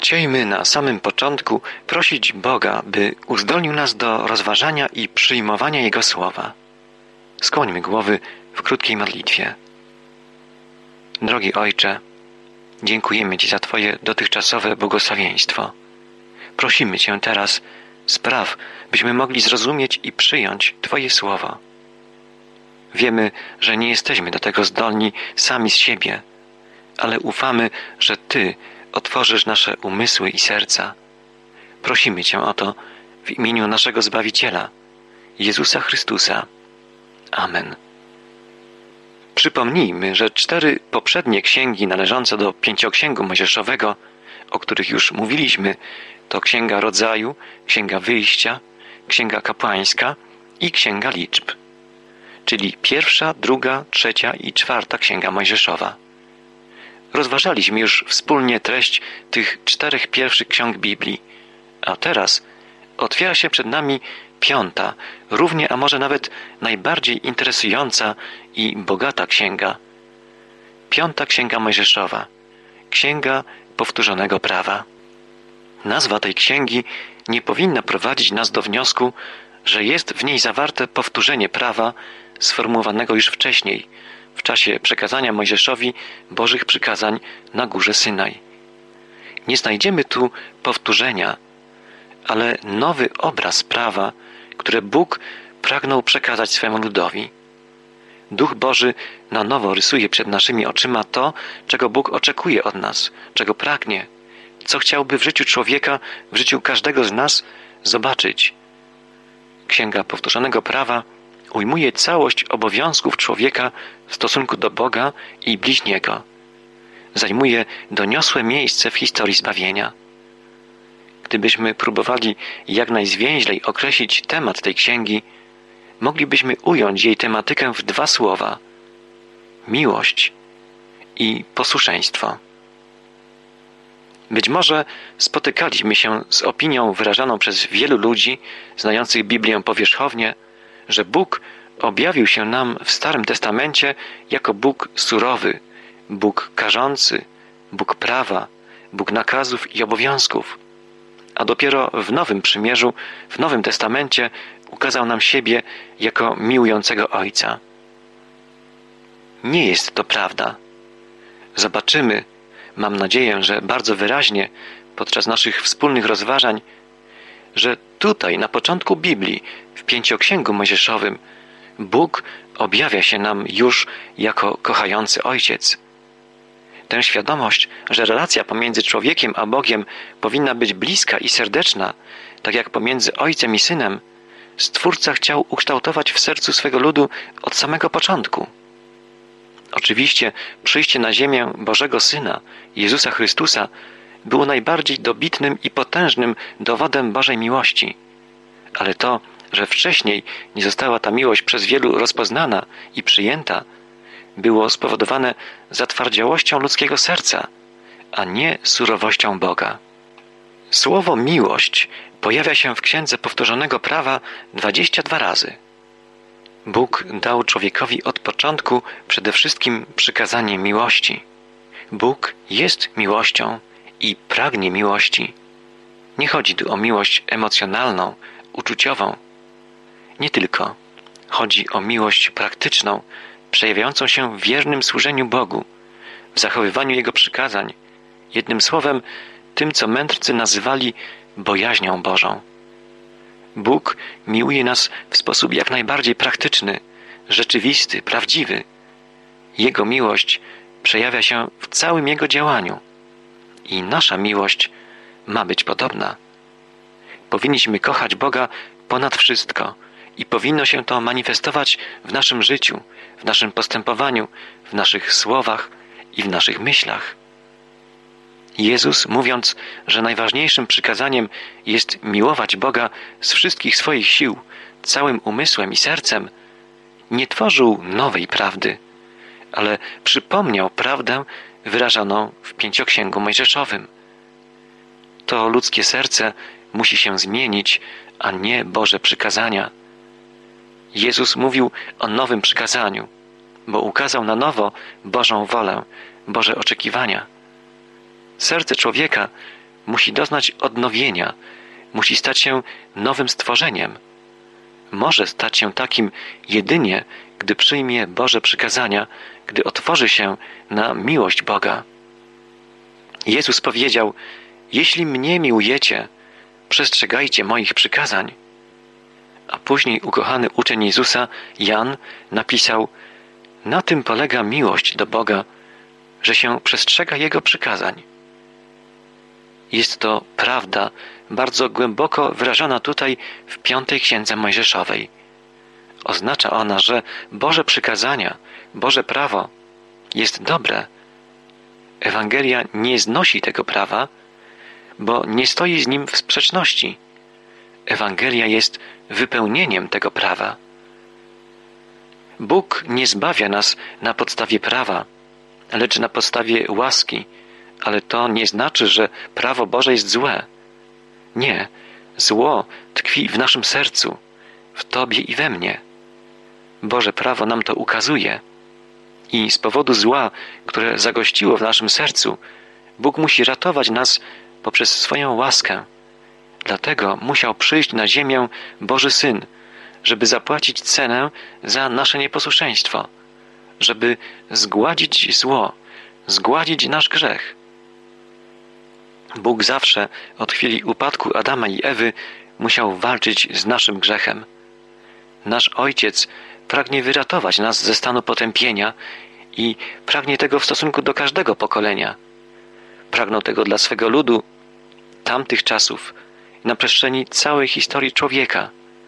Chciejmy na samym początku prosić Boga, by uzdolnił nas do rozważania i przyjmowania Jego słowa. Skłońmy głowy w krótkiej modlitwie. Drogi Ojcze, dziękujemy Ci za Twoje dotychczasowe błogosławieństwo. Prosimy Cię teraz, spraw, byśmy mogli zrozumieć i przyjąć Twoje słowo. Wiemy, że nie jesteśmy do tego zdolni sami z siebie, ale ufamy, że Ty otworzysz nasze umysły i serca. Prosimy Cię o to w imieniu naszego Zbawiciela, Jezusa Chrystusa. Amen. Przypomnijmy, że 4 poprzednie księgi należące do Pięcioksięgu Mojżeszowego, o których już mówiliśmy, to Księga Rodzaju, Księga Wyjścia, Księga Kapłańska i Księga Liczb, czyli 1., 2., 3. i 4. Księga Mojżeszowa. Rozważaliśmy już wspólnie treść tych 4 pierwszych ksiąg Biblii, a teraz otwiera się przed nami 5., równie, a może nawet najbardziej interesująca i bogata księga. 5. Księga Mojżeszowa, Księga Powtórzonego Prawa. Nazwa tej księgi nie powinna prowadzić nas do wniosku, że jest w niej zawarte powtórzenie prawa sformułowanego już wcześniej, w czasie przekazania Mojżeszowi Bożych przykazań na górze Synaj. Nie znajdziemy tu powtórzenia, ale nowy obraz prawa, które Bóg pragnął przekazać swemu ludowi. Duch Boży na nowo rysuje przed naszymi oczyma to, czego Bóg oczekuje od nas, czego pragnie, co chciałby w życiu człowieka, w życiu każdego z nas zobaczyć. Księga Powtórzonego Prawa ujmuje całość obowiązków człowieka w stosunku do Boga i bliźniego. Zajmuje doniosłe miejsce w historii zbawienia. Gdybyśmy próbowali jak najzwięźlej określić temat tej księgi, moglibyśmy ująć jej tematykę w 2 słowa: miłość i posłuszeństwo. Być może spotykaliśmy się z opinią wyrażaną przez wielu ludzi znających Biblię powierzchownie, że Bóg objawił się nam w Starym Testamencie jako Bóg surowy, Bóg karzący, Bóg prawa, Bóg nakazów i obowiązków. A dopiero w Nowym Przymierzu, w Nowym Testamencie ukazał nam siebie jako miłującego Ojca. Nie jest to prawda. Zobaczymy, mam nadzieję, że bardzo wyraźnie podczas naszych wspólnych rozważań, że tutaj na początku Biblii, w Pięcioksięgu Mojżeszowym, Bóg objawia się nam już jako kochający Ojciec. Tę świadomość, że relacja pomiędzy człowiekiem a Bogiem powinna być bliska i serdeczna, tak jak pomiędzy Ojcem i Synem, Stwórca chciał ukształtować w sercu swego ludu od samego początku. Oczywiście przyjście na ziemię Bożego Syna, Jezusa Chrystusa, było najbardziej dobitnym i potężnym dowodem Bożej miłości. Ale to, że wcześniej nie została ta miłość przez wielu rozpoznana i przyjęta, było spowodowane zatwardziałością ludzkiego serca, a nie surowością Boga. Słowo miłość pojawia się w Księdze Powtórzonego Prawa 22 razy. Bóg dał człowiekowi od początku przede wszystkim przykazanie miłości. Bóg jest miłością i pragnie miłości. Nie chodzi tu o miłość emocjonalną, uczuciową. Nie tylko. Chodzi o miłość praktyczną, przejawiającą się w wiernym służeniu Bogu, w zachowywaniu Jego przykazań, jednym słowem, tym, co mędrcy nazywali bojaźnią Bożą. Bóg miłuje nas w sposób jak najbardziej praktyczny, rzeczywisty, prawdziwy. Jego miłość przejawia się w całym Jego działaniu i nasza miłość ma być podobna. Powinniśmy kochać Boga ponad wszystko i powinno się to manifestować w naszym życiu, w naszym postępowaniu, w naszych słowach i w naszych myślach. Jezus, mówiąc, że najważniejszym przykazaniem jest miłować Boga z wszystkich swoich sił, całym umysłem i sercem, nie tworzył nowej prawdy, ale przypomniał prawdę wyrażaną w Pięcioksięgu Mojżeszowym. To ludzkie serce musi się zmienić, a nie Boże przykazania. Jezus mówił o nowym przykazaniu, bo ukazał na nowo Bożą wolę, Boże oczekiwania. Serce człowieka musi doznać odnowienia, musi stać się nowym stworzeniem. Może stać się takim jedynie, gdy przyjmie Boże przykazania, gdy otworzy się na miłość Boga. Jezus powiedział: jeśli mnie miłujecie, przestrzegajcie moich przykazań. A później ukochany uczeń Jezusa, Jan, napisał: na tym polega miłość do Boga, że się przestrzega Jego przykazań. Jest to prawda bardzo głęboko wyrażona tutaj w 5. Księdze Mojżeszowej. Oznacza ona, że Boże przykazania, Boże prawo jest dobre. Ewangelia nie znosi tego prawa, bo nie stoi z nim w sprzeczności. Ewangelia jest wypełnieniem tego prawa. Bóg nie zbawia nas na podstawie prawa, lecz na podstawie łaski, ale to nie znaczy, że prawo Boże jest złe. Nie, zło tkwi w naszym sercu, w Tobie i we mnie. Boże prawo nam to ukazuje. I z powodu zła, które zagościło w naszym sercu, Bóg musi ratować nas poprzez swoją łaskę. Dlatego musiał przyjść na ziemię Boży Syn, żeby zapłacić cenę za nasze nieposłuszeństwo, żeby zgładzić zło, zgładzić nasz grzech. Bóg zawsze od chwili upadku Adama i Ewy musiał walczyć z naszym grzechem. Nasz Ojciec pragnie wyratować nas ze stanu potępienia i pragnie tego w stosunku do każdego pokolenia. Pragnął tego dla swego ludu tamtych czasów i na przestrzeni całej historii człowieka.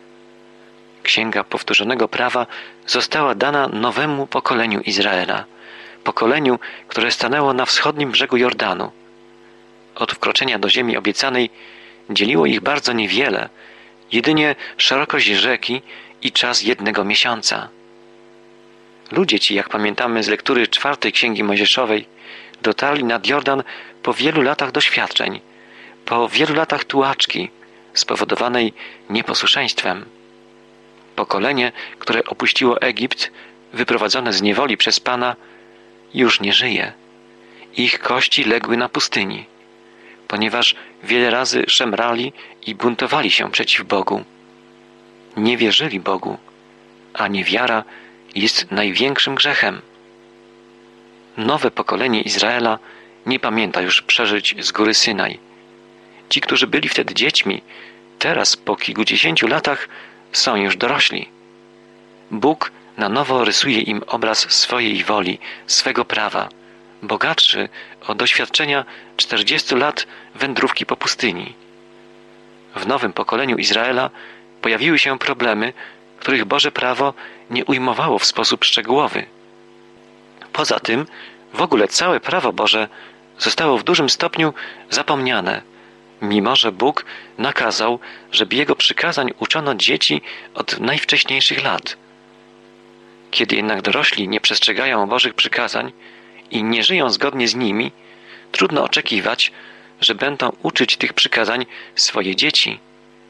Księga Powtórzonego Prawa została dana nowemu pokoleniu Izraela, pokoleniu, które stanęło na wschodnim brzegu Jordanu. Od wkroczenia do ziemi obiecanej dzieliło ich bardzo niewiele, jedynie szerokość rzeki i czas 1 miesiąca. Ludzie ci, jak pamiętamy z lektury 4. Księgi Mojżeszowej, dotarli nad Jordan po wielu latach doświadczeń, po wielu latach tułaczki spowodowanej nieposłuszeństwem. Pokolenie, które opuściło Egipt, wyprowadzone z niewoli przez Pana, już nie żyje. Ich kości legły na pustyni, ponieważ wiele razy szemrali i buntowali się przeciw Bogu. Nie wierzyli Bogu, a niewiara jest największym grzechem. Nowe pokolenie Izraela nie pamięta już przeżyć z góry Synaj. Ci, którzy byli wtedy dziećmi, teraz po kilkudziesięciu latach są już dorośli. Bóg na nowo rysuje im obraz swojej woli, swego prawa, bogatszy o doświadczenia 40 lat wędrówki po pustyni. W nowym pokoleniu Izraela pojawiły się problemy, których Boże prawo nie ujmowało w sposób szczegółowy. Poza tym w ogóle całe prawo Boże zostało w dużym stopniu zapomniane, mimo że Bóg nakazał, żeby Jego przykazań uczono dzieci od najwcześniejszych lat. Kiedy jednak dorośli nie przestrzegają Bożych przykazań i nie żyją zgodnie z nimi, trudno oczekiwać, że będą uczyć tych przykazań swoje dzieci.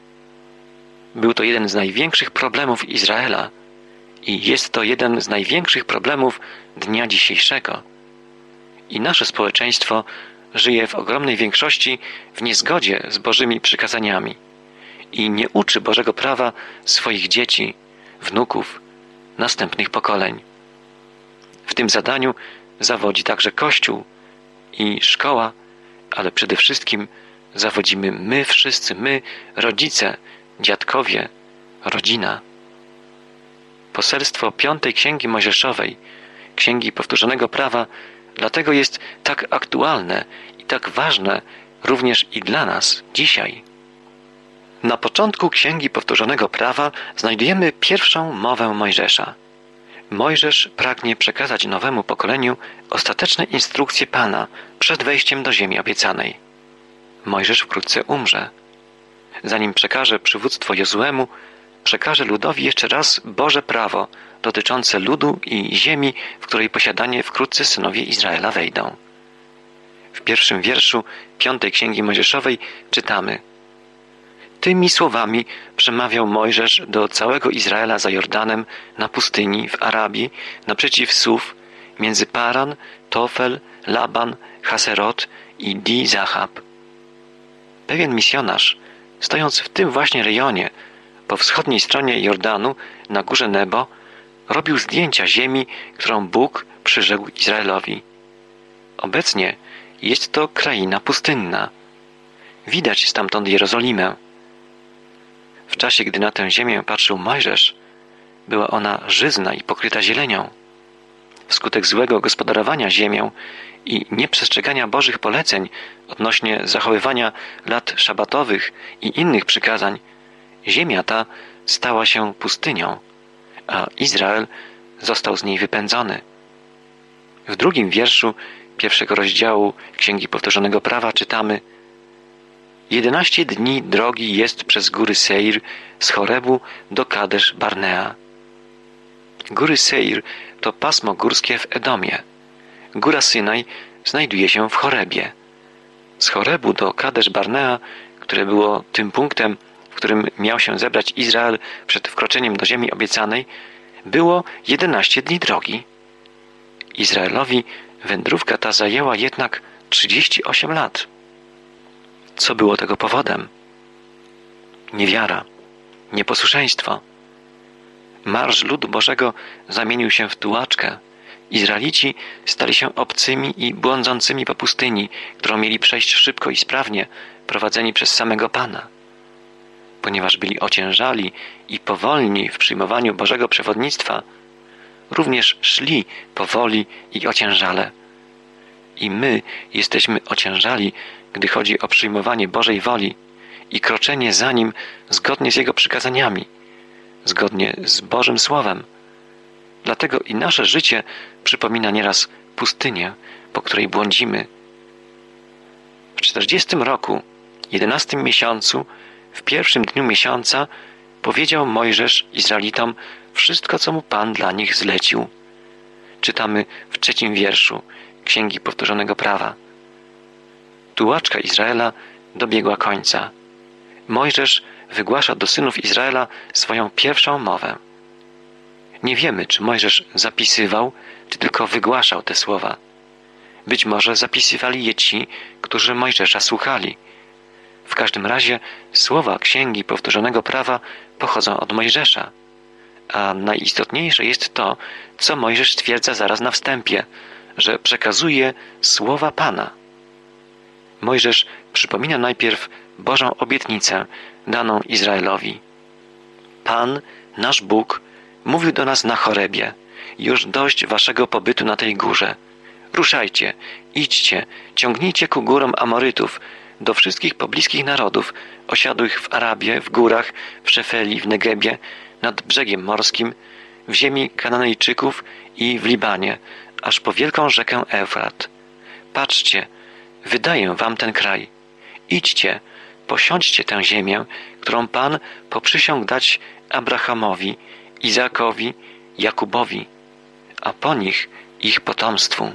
Był to jeden z największych problemów Izraela i jest to jeden z największych problemów dnia dzisiejszego. I nasze społeczeństwo żyje w ogromnej większości w niezgodzie z Bożymi przykazaniami i nie uczy Bożego prawa swoich dzieci, wnuków, następnych pokoleń. W tym zadaniu zawodzi także Kościół i szkoła, ale przede wszystkim zawodzimy my wszyscy, my, rodzice, dziadkowie, rodzina. Poselstwo 5. Księgi Mojżeszowej, Księgi Powtórzonego Prawa, dlatego jest tak aktualne i tak ważne również i dla nas dzisiaj. Na początku Księgi Powtórzonego Prawa znajdujemy pierwszą mowę Mojżesza. Mojżesz pragnie przekazać nowemu pokoleniu ostateczne instrukcje Pana przed wejściem do ziemi obiecanej. Mojżesz wkrótce umrze. Zanim przekaże przywództwo Jozuemu, przekaże ludowi jeszcze raz Boże prawo dotyczące ludu i ziemi, w której posiadanie wkrótce synowie Izraela wejdą. W 1. wierszu 5. Księgi Mojżeszowej czytamy: Tymi słowami przemawiał Mojżesz do całego Izraela za Jordanem, na pustyni, w Arabii, naprzeciw Suf, między Paran, Tofel, Laban, Haserot i Di-Zahab. pewien misjonarz, stojąc w tym właśnie rejonie, po wschodniej stronie Jordanu, na górze Nebo, robił zdjęcia ziemi, którą Bóg przyrzekł Izraelowi. Obecnie jest to kraina pustynna. Widać stamtąd Jerozolimę. W czasie, gdy na tę ziemię patrzył Mojżesz, była ona żyzna i pokryta zielenią. Wskutek złego gospodarowania ziemią i nieprzestrzegania Bożych poleceń odnośnie zachowywania lat szabatowych i innych przykazań, ziemia ta stała się pustynią, a Izrael został z niej wypędzony. W 2 wierszu 1 rozdziału Księgi Powtórzonego Prawa czytamy: 11 dni drogi jest przez góry Seir z Chorebu do Kadesz Barnea. Góry Seir to pasmo górskie w Edomie. Góra Synaj znajduje się w Chorebie. Z Chorebu do Kadesz Barnea, które było tym punktem, w którym miał się zebrać Izrael przed wkroczeniem do ziemi obiecanej, było 11 dni drogi. Izraelowi wędrówka ta zajęła jednak 38 lat. Co było tego powodem? Niewiara, nieposłuszeństwo. Marsz ludu Bożego zamienił się w tułaczkę. Izraelici stali się obcymi i błądzącymi po pustyni, którą mieli przejść szybko i sprawnie, prowadzeni przez samego Pana. Ponieważ byli ociężali i powolni w przyjmowaniu Bożego przewodnictwa, również szli powoli i ociężale. I my jesteśmy ociężali, gdy chodzi o przyjmowanie Bożej woli i kroczenie za Nim zgodnie z Jego przykazaniami, zgodnie z Bożym Słowem. Dlatego i nasze życie przypomina nieraz pustynię, po której błądzimy. W 40 roku, 11 miesiącu, w 1 dniu miesiąca powiedział Mojżesz Izraelitom wszystko, co mu Pan dla nich zlecił. Czytamy w 3 wierszu Księgi Powtórzonego Prawa. Tułaczka Izraela dobiegła końca. Mojżesz wygłasza do synów Izraela swoją pierwszą mowę. Nie wiemy, czy Mojżesz zapisywał, czy tylko wygłaszał te słowa. Być może zapisywali je ci, którzy Mojżesza słuchali. W każdym razie słowa Księgi Powtórzonego Prawa pochodzą od Mojżesza. A najistotniejsze jest to, co Mojżesz stwierdza zaraz na wstępie, że przekazuje słowa Pana. Mojżesz przypomina najpierw Bożą obietnicę daną Izraelowi. Pan, nasz Bóg, mówił do nas na Chorebie: już dość waszego pobytu na tej górze. Ruszajcie, idźcie, ciągnijcie ku górom Amorytów, do wszystkich pobliskich narodów, osiadłych w Arabie, w górach, w Szefeli, w Negebie, nad brzegiem morskim, w ziemi Kananejczyków i w Libanie, aż po wielką rzekę Eufrat. Patrzcie, wydaję wam ten kraj. Idźcie, posiądźcie tę ziemię, którą Pan poprzysiągł dać Abrahamowi, Izaakowi, Jakubowi, a po nich ich potomstwu.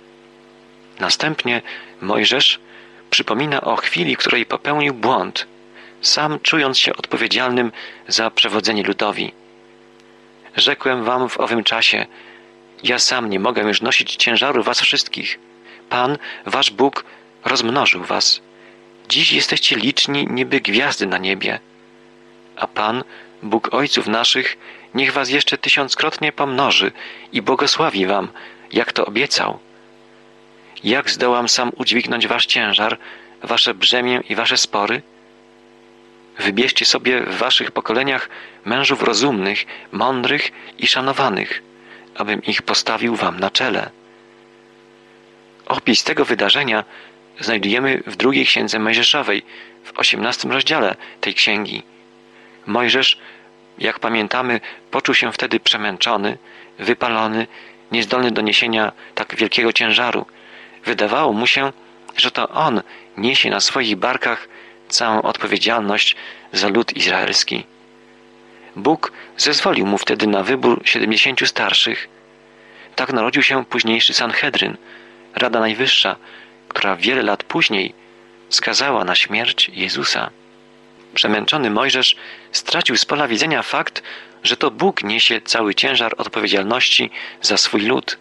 Następnie Mojżesz przypomina o chwili, w której popełnił błąd, sam czując się odpowiedzialnym za przewodzenie ludowi. Rzekłem wam w owym czasie: ja sam nie mogę już nosić ciężaru was wszystkich. Pan, wasz Bóg, rozmnożył was. Dziś jesteście liczni niby gwiazdy na niebie. A Pan, Bóg ojców naszych, niech was jeszcze 1000-krotnie pomnoży i błogosławi wam, jak to obiecał. Jak zdołam sam udźwignąć wasz ciężar, wasze brzemię i wasze spory? Wybierzcie sobie w waszych pokoleniach mężów rozumnych, mądrych i szanowanych, abym ich postawił wam na czele. Opis tego wydarzenia znajdujemy w 2 Księdze Mojżeszowej, w 18 rozdziale tej księgi. Mojżesz, jak pamiętamy, poczuł się wtedy przemęczony, wypalony, niezdolny do niesienia tak wielkiego ciężaru. Wydawało mu się, że to on niesie na swoich barkach całą odpowiedzialność za lud izraelski. Bóg zezwolił mu wtedy na wybór 70 starszych. Tak narodził się późniejszy Sanhedryn, Rada Najwyższa, która wiele lat później skazała na śmierć Jezusa. Przemęczony Mojżesz stracił z pola widzenia fakt, że to Bóg niesie cały ciężar odpowiedzialności za swój lud.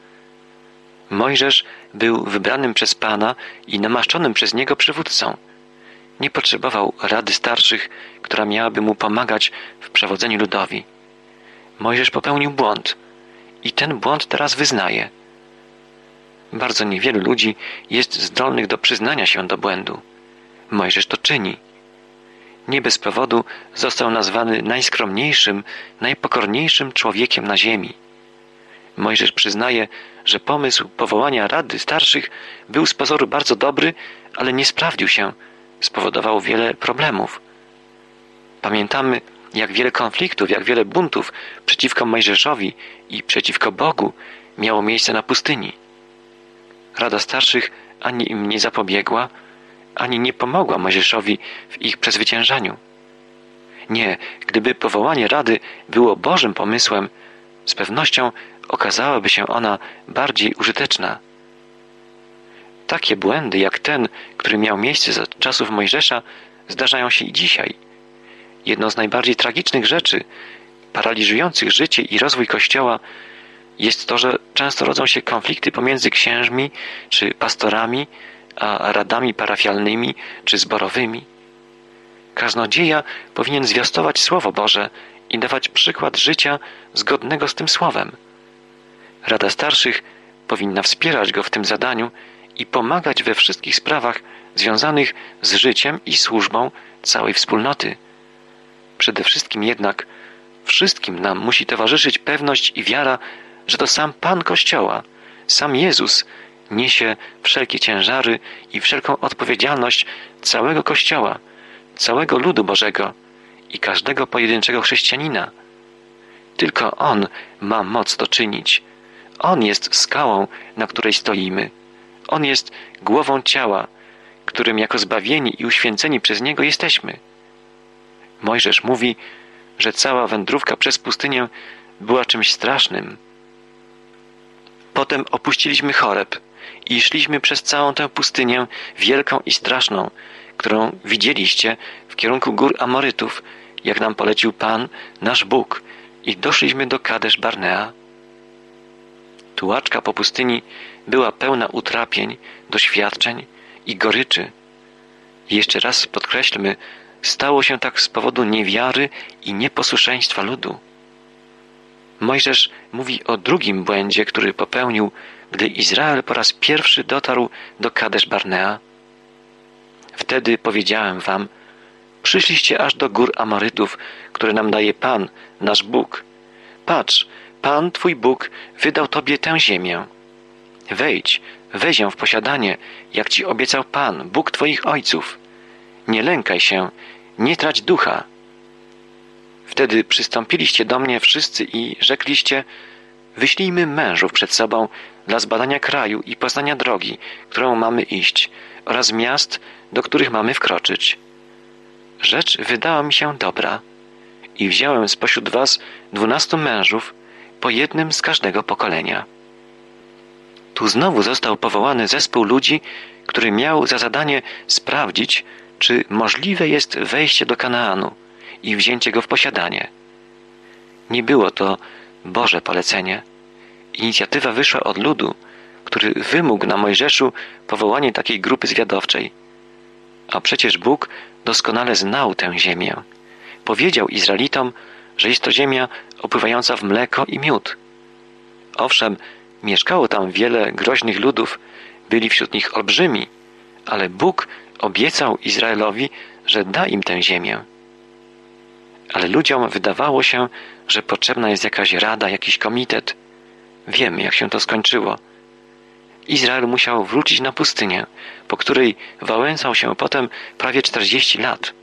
Mojżesz był wybranym przez Pana i namaszczonym przez Niego przywódcą. nie potrzebował rady starszych, która miałaby mu pomagać w przewodzeniu ludowi. Mojżesz popełnił błąd i ten błąd teraz wyznaje. Bardzo niewielu ludzi jest zdolnych do przyznania się do błędu. Mojżesz to czyni. Nie bez powodu został nazwany najskromniejszym, najpokorniejszym człowiekiem na ziemi. Mojżesz przyznaje, że pomysł powołania rady starszych był z pozoru bardzo dobry, ale nie sprawdził się, spowodował wiele problemów. Pamiętamy, jak wiele konfliktów, jak wiele buntów przeciwko Mojżeszowi i przeciwko Bogu miało miejsce na pustyni. Rada starszych ani im nie zapobiegła, ani nie pomogła Mojżeszowi w ich przezwyciężaniu. Nie, gdyby powołanie rady było Bożym pomysłem, z pewnością okazałaby się ona bardziej użyteczna. Takie błędy jak ten, który miał miejsce za czasów Mojżesza, zdarzają się i dzisiaj. Jedną z najbardziej tragicznych rzeczy, paraliżujących życie i rozwój Kościoła, jest to, że często rodzą się konflikty pomiędzy księżmi czy pastorami, a radami parafialnymi czy zborowymi. Kaznodzieja powinien zwiastować Słowo Boże i dawać przykład życia zgodnego z tym Słowem. Rada starszych powinna wspierać go w tym zadaniu i pomagać we wszystkich sprawach związanych z życiem i służbą całej wspólnoty. Przede wszystkim jednak wszystkim nam musi towarzyszyć pewność i wiara, że to sam Pan Kościoła, sam Jezus niesie wszelkie ciężary i wszelką odpowiedzialność całego Kościoła, całego ludu Bożego i każdego pojedynczego chrześcijanina. Tylko On ma moc to czynić. On jest skałą, na której stoimy. On jest głową ciała, którym jako zbawieni i uświęceni przez Niego jesteśmy. Mojżesz mówi, że cała wędrówka przez pustynię była czymś strasznym. Potem opuściliśmy Choreb i szliśmy przez całą tę pustynię wielką i straszną, którą widzieliście w kierunku gór Amorytów, jak nam polecił Pan, nasz Bóg, i doszliśmy do Kadesz Barnea. Tułaczka po pustyni była pełna utrapień, doświadczeń i goryczy. I jeszcze raz podkreślmy, stało się tak z powodu niewiary i nieposłuszeństwa ludu. Mojżesz mówi o drugim błędzie, który popełnił, gdy Izrael po raz pierwszy dotarł do Kadesz Barnea. Wtedy powiedziałem wam, przyszliście aż do gór Amorytów, które nam daje Pan, nasz Bóg. Patrz, Pan, Twój Bóg, wydał Tobie tę ziemię. Wejdź, weź ją w posiadanie, jak Ci obiecał Pan, Bóg Twoich ojców. Nie lękaj się, nie trać ducha. Wtedy przystąpiliście do mnie wszyscy i rzekliście, wyślijmy mężów przed sobą dla zbadania kraju i poznania drogi, którą mamy iść, oraz miast, do których mamy wkroczyć. Rzecz wydała mi się dobra i wziąłem spośród was 12 mężów, po jednym z każdego pokolenia. Tu znowu został powołany zespół ludzi, który miał za zadanie sprawdzić, czy możliwe jest wejście do Kanaanu i wzięcie go w posiadanie. Nie było to Boże polecenie. Inicjatywa wyszła od ludu, który wymógł na Mojżeszu powołanie takiej grupy zwiadowczej. A przecież Bóg doskonale znał tę ziemię. Powiedział Izraelitom, że jest to ziemia opływająca w mleko i miód. Owszem, mieszkało tam wiele groźnych ludów, byli wśród nich olbrzymi, ale Bóg obiecał Izraelowi, że da im tę ziemię. Ale ludziom wydawało się, że potrzebna jest jakaś rada, jakiś komitet. Wiemy, jak się to skończyło. Izrael musiał wrócić na pustynię, po której wałęsał się potem prawie 40 lat.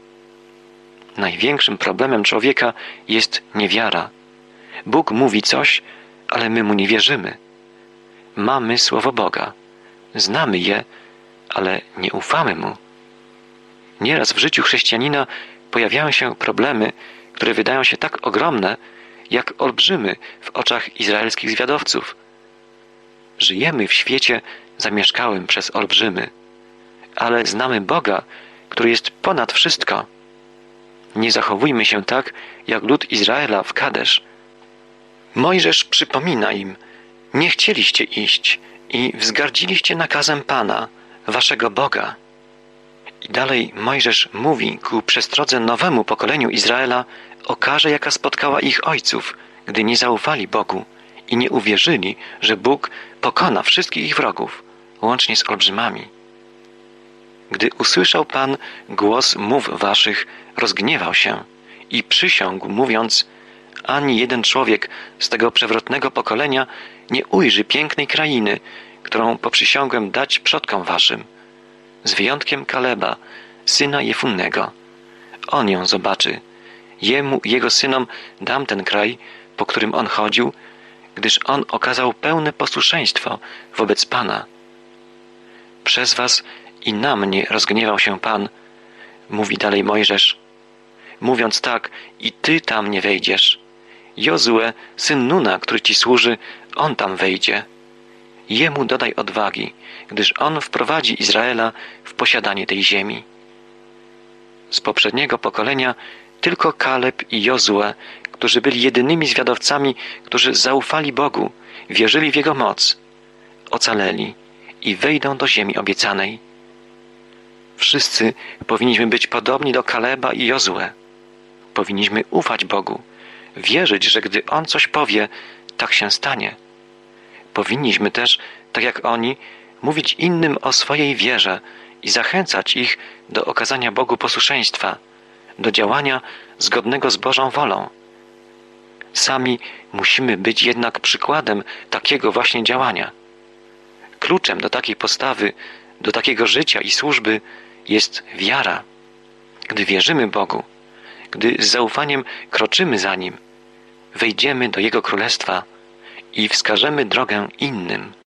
Największym problemem człowieka jest niewiara. Bóg mówi coś, ale my Mu nie wierzymy. Mamy Słowo Boga. Znamy je, ale nie ufamy Mu. Nieraz w życiu chrześcijanina pojawiają się problemy, które wydają się tak ogromne, jak olbrzymy w oczach izraelskich zwiadowców. Żyjemy w świecie zamieszkałym przez olbrzymy, ale znamy Boga, który jest ponad wszystko. Nie zachowujmy się tak, jak lud Izraela w Kadesz. Mojżesz przypomina im, nie chcieliście iść i wzgardziliście nakazem Pana, waszego Boga. I I dalej Mojżesz mówi ku przestrodze nowemu pokoleniu Izraela o karze, jaka spotkała ich ojców, gdy nie zaufali Bogu i nie uwierzyli, że Bóg pokona wszystkich ich wrogów, łącznie z olbrzymami. Gdy usłyszał Pan głos mów waszych, rozgniewał się i przysiągł, mówiąc: ani jeden człowiek z tego przewrotnego pokolenia nie ujrzy pięknej krainy, którą poprzysiągłem dać przodkom waszym, z wyjątkiem Kaleba, syna Jefunnego. On ją zobaczy. Jemu i jego synom dam ten kraj, po którym on chodził, gdyż on okazał pełne posłuszeństwo wobec Pana. Przez was i na mnie rozgniewał się Pan, mówi dalej Mojżesz. Mówiąc tak, i ty tam nie wejdziesz. Jozue, syn Nuna, który ci służy, on tam wejdzie. Jemu dodaj odwagi, gdyż on wprowadzi Izraela w posiadanie tej ziemi. Z poprzedniego pokolenia tylko Kaleb i Jozue, którzy byli jedynymi zwiadowcami, którzy zaufali Bogu, wierzyli w Jego moc, ocaleli i wejdą do ziemi obiecanej. Wszyscy powinniśmy być podobni do Kaleba i Jozue. Powinniśmy ufać Bogu, wierzyć, że gdy On coś powie, tak się stanie. Powinniśmy też, tak jak oni, mówić innym o swojej wierze i zachęcać ich do okazania Bogu posłuszeństwa, do działania zgodnego z Bożą wolą. Sami musimy być jednak przykładem takiego właśnie działania. Kluczem do takiej postawy, do takiego życia i służby jest wiara. Gdy wierzymy Bogu, gdy z zaufaniem kroczymy za Nim, wejdziemy do Jego Królestwa i wskażemy drogę innym.